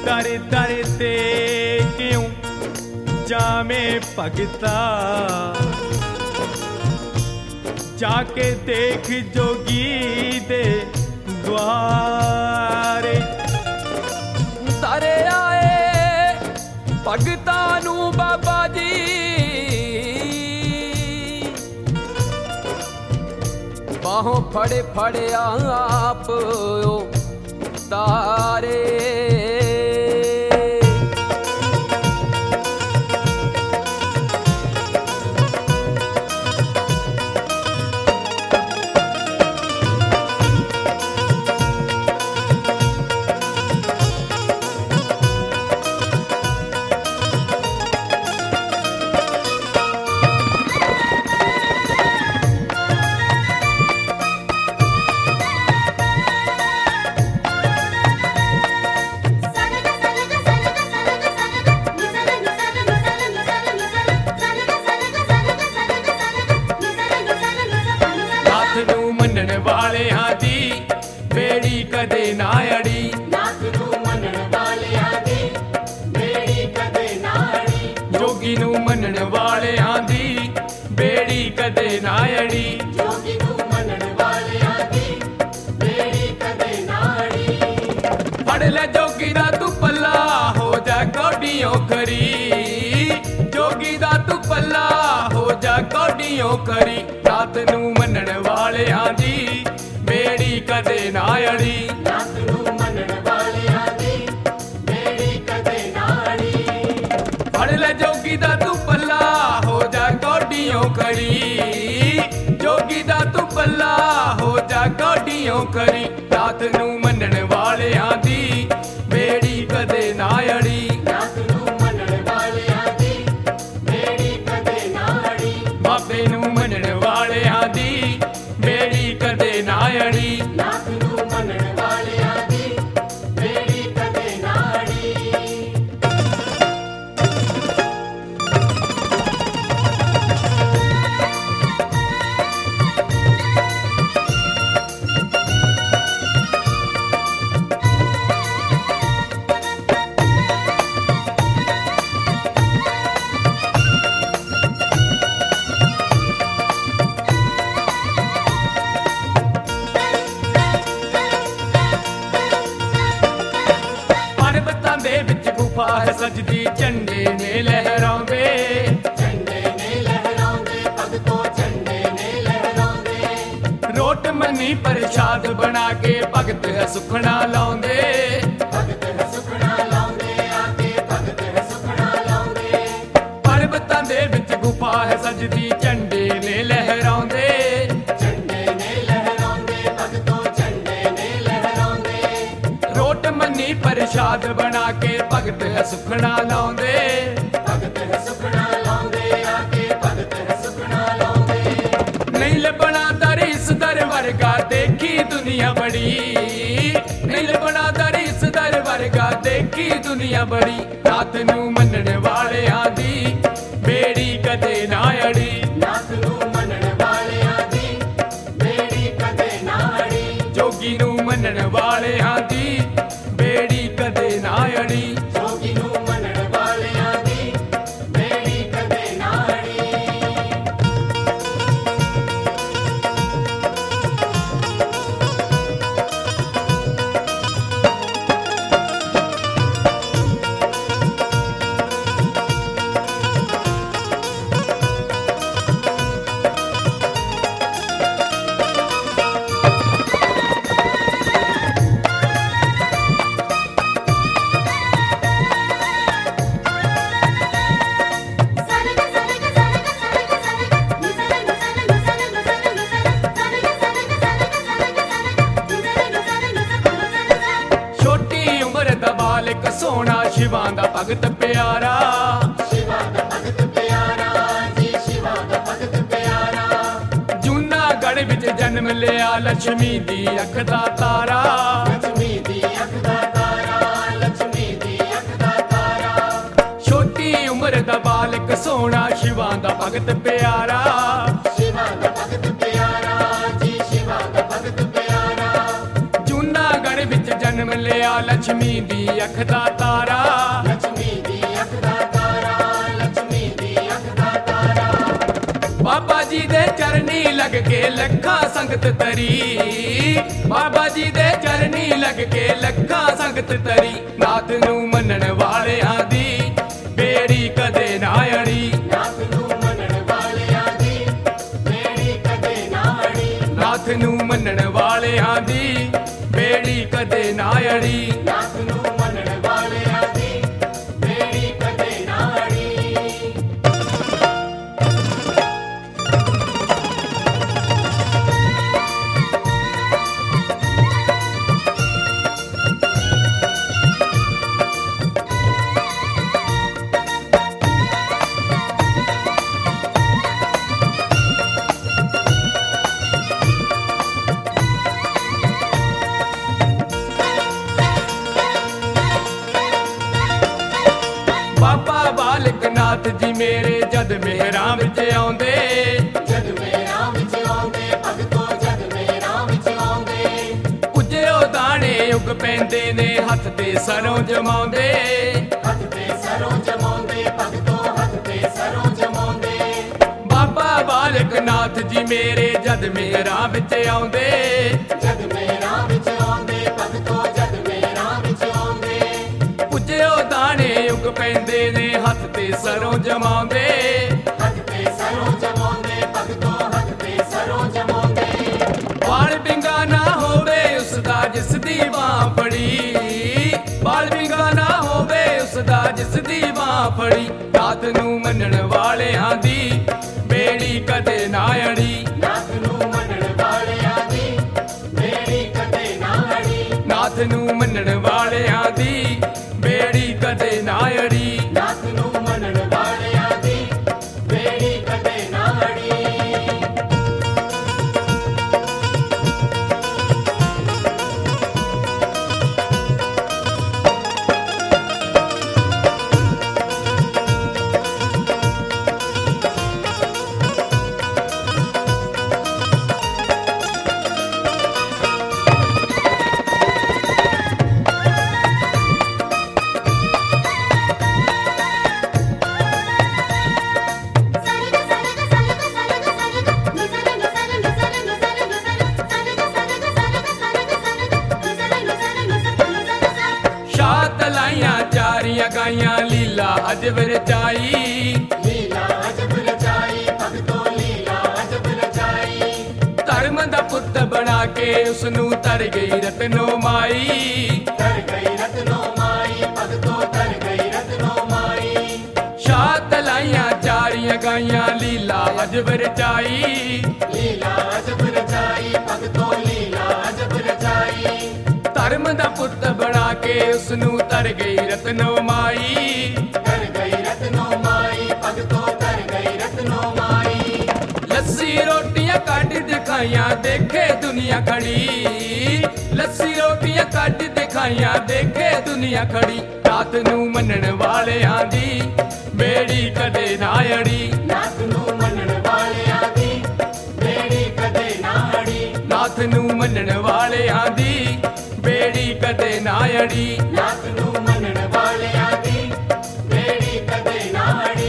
दर दर ते क्यों जामे भगता, जाके देख जोगी दे द्वारे। तारे आए भगतां नू बाबा जी, बाहों फड़े फड़े आप तारे। वालियां दी बेड़ी कदे ना अड़ी, नाथ नू मनण वालियां दी बेड़ी कदे ना अड़ी। जोगी नू मनण वालियां दी बेड़ी कदे ना अड़ी, जोगी नू मनण वालियां दी बेड़ी कदे ना अड़ी। फड़ ले जोगी दा तू पल्ला हो जा कौडियों खरी, जोगी दा तू पल्ला हो जा कौडियों खरी। नाथ नू मनण वालियां दी बेड़ी कदे ना अड़ी, नाथ नू मनण वालियां दी बेड़ी कदे ना अड़ी। फड़ ले जोगी दा तू पल्ला हो जा कौडियों खरी, जोगी दा तू पल्ला हो जा कौडियों खरी। नाथ नू मनण वालियां दी बेड़ी कदे ना अड़ी, नाथ नू मनण वालियां दी बेड़ी कदे ना अड़ी। बाबे नू मनण वालियां दी बेड़ी कदे ना अड़ी, नाथ नू मनण वालियां दी बेड़ी कदे ना अड़ी। गुफा है सजदी झंडे ने लहरांदे, झंडे ने लहरांदे भगतों झंडे ने लहरांदे। रोट मनी प्रसाद बना के भगत है सुखना लाउंदे, भगत है सुखना लाउंदे आके भगत है सुखना लाउंदे। पर्वतां दे विच गुफा है सजदी झंडे ने लहरांदे, झंडे ने लहरांदे भगतों झंडे ने लहरांदे। रोट मनी प्रसाद बना के भगत है सुखना लाउंदे, भगत है सुखना लाउंदे आके भगत है सुखना लाउंदे। नहीं लबना दरीस दर वर्गा देखी दुनिया बड़ी, नहीं लबना दरीस दर वर्गा देखी दुनिया बड़ी। नाथ नू मनण वालियां दी बेड़ी कदे ना अड़ी, नाथ नू मनण वालियां दी बेड़ी कदे ना अड़ी। जोगी नू मनण वालियां दी बेड़ी कदे ना अड़ी, जोगी नू मनण वालियां दी बेड़ी कदे ना अड़ी। सोना शिवां दा भगत प्यारा, शिवा दा भगत प्यारा जी शिवा दा भगत प्यारा। जूनागढ़ विच जन्म लिया लक्ष्मी दी अख दा तारा, लक्ष्मी दी अख दा तारा, लक्ष्मी दी अख दा तारा। छोटी उम्र दा बालक सोना शिवां दा भगत प्यारा, शिवा दा भगत प्यारा जी शिवा दा भगत प्यारा। जूनागढ़ विच जन्म ਜਨਮ ਲਿਆ ਲక్ష్ਮੀ ਦੀ ਅੱਖ ਦਾ ਤਾਰਾ ਲక్ష్ਮੀ ਦੀ ਅੱਖ ਦਾ ਤਾਰਾ ਲక్ష్ਮੀ ਦੀ ਅੱਖ ਦਾ ਤਾਰਾ ਬਾਬਾ ਜੀ ਦੇ ਚਰਨੀ ਲੱਗ ਕੇ ਲੱਖਾਂ ਸੰਗਤ ਤਰੀ ਬਾਬਾ ਜੀ ਦੇ ਚਰਨੀ ਲੱਗ ਕੇ ਲੱਖਾਂ ਸੰਗਤ ਤਰੀ ਨਾਥ ਨੂੰ ਮੰਨਣ ਵਾਲਿਆਂ ਦੀ ਬੇੜੀ ਕਦੇ ਨਾ ਅੜੀ ਨਾਥ ਨੂੰ ਮੰਨਣ ਵਾਲਿਆਂ ਦੀ ਬੇੜੀ ਕਦੇ ਨਾ ਅੜੀ ਨਾਥ ਨੂੰ ਮੰਨਣ ਵਾਲਿਆਂ ਦੀ ਬੇੜੀ ਕਦੇ ਨਾ ਅੜੀ ਨਾਥ ਨੂੰ ਮੰਨਣ ਵਾਲਿਆਂ ਦੀ ਬੇੜੀ ਕਦੇ ਨਾ ਅੜੀ ਬਾਬਾ ਬਾਲਕ ਨਾਥ ਜੀ ਮੇਰੇ ਜਦ ਮਿਹਰਾਂ ਵਿੱਚ ਆਉਂਦੇ ਜਦ ਮੇਰਾ ਵਿੱਚ ਆਉਂਦੇ ਭਗਤੋ ਜਦ ਮੇਰਾ ਵਿੱਚ ਆਉਂਦੇ ਪੁੱਜਿਓ ਦਾਣੇ ਉਗ ਪੈਂਦੇ ਨੇ ਹੱਥ ਤੇ ਸਰੋਂ ਜਮਾਉਂਦੇ ਹੱਥ ਤੇ ਸਰੋਂ ਜਮਾਉਂਦੇ ਭਗਤੋ ਹੱਥ ਤੇ ਸਰੋਂ ਜਮਾਉਂਦੇ ਬਾਬਾ ਬਾਲਕ ਨਾਥ ਜੀ ਮੇਰੇ ਜਦ ਮਿਹਰਾਂ ਵਿੱਚ ਆਉਂਦੇ ਜਦ ਮੇਰਾ ਵਿੱਚ ਆਉਂਦੇ ਭਗਤੋ ਜਦ ਮੇਰਾ ਵਿੱਚ ਆਉਂਦੇ ਪੁੱਜਿਓ ਦਾਣੇ ਉਗ ਪੈਂਦੇ ਨੇ ਹੱਥ ਤੇ ਸਰੋਂ ਜਮਾਉਂਦੇ ਹੱਥ ਤੇ ਸਰੋਂ ਜਮਾਉਂਦੇ ਭਗਤੋ ਹੱਥ ਤੇ ਸਰੋਂ ਜਮਾਉਂਦੇ ਬਾਲ ਬਿੰਗਾ ਨਾ ਹੋਵੇ ਉਸ ਦਾ ਜਿਸ ਦੀ ਬਾਹ ਫੜੀ ਬਾਲ ਬਿੰਗਾ ਨਾ ਹੋਵੇ ਉਸ ਦਾ ਜਿਸ ਦੀ ਬਾਹ ਫੜੀ ਨਾਥ ਨੂੰ ਮੰਨਣ ਵਾਲਿਆਂ ਦੀ ਬੇੜੀ ਕਦੇ ਨਾ ਅੜੀ ਨਾਥ ਨੂੰ ਮੰਨਣ ਵਾਲਿਆਂ ਦੀ ਬੇੜੀ ਕਦੇ ਨਾ ਅੜੀ ਨਾਥ ਨੂੰ ਮੰਨਣ ਵਾਲਿਆਂ ਦੀ ਬੇੜੀ ਕਦੇ ਨਾ ਅੜੀ ਨਾਥ ਨੂੰ ਮੰਨਣ ਵਾਲਿਆਂ ਦੀ ਬੇੜੀ ਕਦੇ ਨਾ ਅੜੀ ਸ਼ਾਹ ਤਲਾਈਆਂ ਚਾਰੀਆਂ ਗਾਈਆਂ ਲੀਲਾ ਅਜਬ ਰਚਾਈ ਲੀਲਾ ਅਜਬ ਰਚਾਈ ਭਗਤੋ ਲੀਲਾ ਅਜਬ ਰਚਾਈ ਧਰਮ ਦਾ ਪੁੱਤ ਬਣਾ ਕੇ ਉਸ ਨੂੰ ਤਰ ਗਈ ਰਤਨੋ ਮਾਈ ਤਰ ਗਈ ਰਤਨੋ ਮਾਈ ਭਗਤੋ ਤਰ ਗਈ ਰਤਨੋ ਮਾਈ ਸ਼ਾਹ ਤਲਾਈਆਂ ਚਾਰੀਆਂ ਗਾਈਆਂ ਲੀਲਾ ਅਜਬ ਰਚਾਈ ਲੀਲਾ ਅਜਬ ਰਚਾਈ ਭਗਤੋ ਲੀਲਾ ਅਜਬ ਰਚਾਈ ਧਰਮ ਦਾ ਪੁੱਤ ਬਣਾ ਕੇ ਉਸ ਨੂੰ ਤਰ ਗਈ ਰਤਨੋ ਮਾਈ ਤਰ ਗਈ ਰਤਨੋ ਮਾਈ ਭਗਤੋ ਤਰ ਗਈ ਰਤਨੋ ਮਾਈ ਲੱਸੀ ਰੋਟੀਆਂ ਕੱਢ ਦਿਖਾਈਆਂ ਦੇਖੇ ਦੁਨੀਆ ਖੜੀ ਲੱਸੀ ਰੋਟੀਆਂ ਕੱਢ ਦਿਖਾਈਆਂ ਦੇਖੇ ਦੁਨੀਆ ਖੜੀ ਨਾਥ ਨੂੰ ਮੰਨਣ ਵਾਲਿਆਂ ਦੀ ਬੇੜੀ ਕਦੇ ਨਾ ਅੜੀ ਨਾਥ ਨੂੰ ਮੰਨਣ ਵਾਲਿਆਂ ਦੀ ਬੇੜੀ ਕਦੇ ਨਾ ਅੜੀ ਨਾਥ ਨੂੰ ਮੰਨਣ ਵਾਲਿਆਂ ਦੀ ਬੇੜੀ ਕਦੇ ਨਾ ਅੜੀ ਨਾਥ ਨੂੰ ਮੰਨਣ ਵਾਲਿਆਂ ਦੀ ਬੇੜੀ ਕਦੇ ਨਾ ਅੜੀ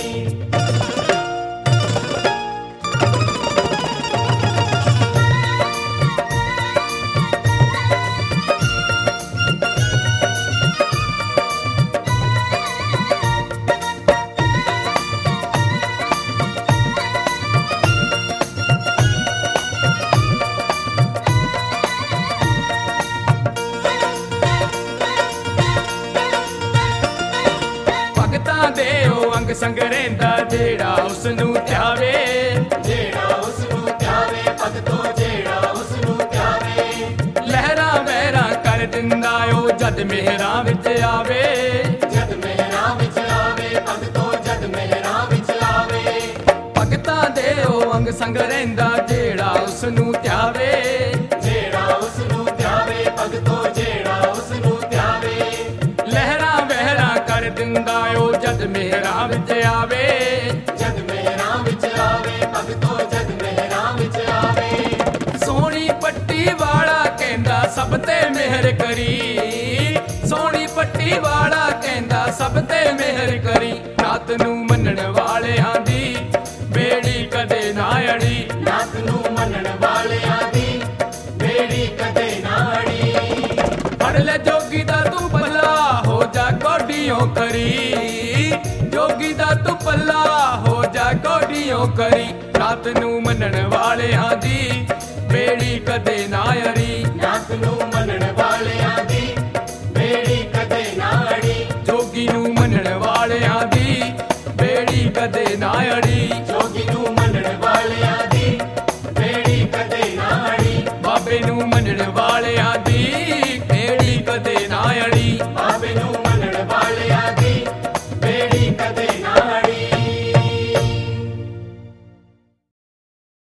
ਭਗਤਾਂ ਦੇ ਉਹ ਅੰਗ ਸੰਗ ਰਹਿੰਦਾ ਜਿਹੜਾ ਉਸ ਨੂੰ ਧਿਆਵੇ ਜਿਹੜਾ ਉਸ ਨੂੰ ਧਿਆਵੇ ਭਗਤੋ ਜਿਹੜਾ ਉਸ ਨੂੰ ਧਿਆਵੇ ਲਹਿਰਾਂ ਵਹਿਰਾਂ ਕਰ ਦਿੰਦਾ ਉਹ ਜਦ ਮਿਹਰਾਂ ਵਿੱਚ ਆਵੇ ਜਦ ਮਿਹਰਾਂ ਵਿੱਚ ਆਵੇ ਭਗਤੋ ਜਦ ਮਿਹਰਾਂ ਵਿੱਚ ਆਵੇ ਭਗਤਾਂ ਦੇ ਉਹ ਅੰਗ ਸੰਗ ਰਹਿੰਦਾ ਜਿਹੜਾ ਉਸ ਨੂੰ ਧਿਆਵੇ ਜਿਹੜਾ ਉਸ ਨੂੰ ਧਿਆਵੇ ਭਗਤੋ ਜਿਹੜਾ ਉਸ ਨੂੰ ਧਿਆਵੇ ਲਹਿਰਾਂ ਵਹਿਰਾਂ ਕਰ ਦਿੰਦਾ ਉਹ ਜਦ ਮਿਹਰਾਂ ਵਿੱਚ ਆਵੇ ਜਦ ਮਿਹਰਾਂ ਵਿੱਚ ਆਵੇ ਭਗਤੋ ਜਦ ਮਿਹਰਾਂ ਵਿੱਚ ਆਵੇ ਸੋਹਣੀ ਪੱਟੀ ਵਾਲਾ ਕਹਿੰਦਾ ਸਭ ਤੇ ਮਿਹਰ ਕਰੀ ਸੋਹਣੀ ਪੱਟੀ ਵਾਲਾ ਕਹਿੰਦਾ ਸਭ ਤੇ ਮਿਹਰ ਕਰੀ ਨਾਥ ਨੂੰ ਮੰਨਣ ਵਾਲਿਆਂ ਦੀ ਬੇੜੀ ਕਦੇ ਨਾ ਅੜੀ ਨਾਥ ਨੂੰ ਮੰਨਣ ਵਾਲਿਆਂ ਦੀ ਬੇੜੀ ਕਦੇ ਨਾ ਅੜੀ ਫੜ ਲੈ ਜੋਗੀ ਦਾ ਤੂੰ ਪੱਲਾ ਹੋ ਜਾ ਕੋਡੀਆਂ ਕਰੀ ਜੋਗੀ ਦਾ ਤੂੰ ਪੱਲਾ ਹੋ ਜਾ ਕੋਡੀਆਂ ਕਰੀ ਨਾਥ ਨੂੰ ਮੰਨਣ ਵਾਲਿਆਂ ਦੀ ਬੇੜੀ ਕਦੇ ਨਾ ਅੜੀ ਨਾਥ ਨੂੰ ਮੰਨਣ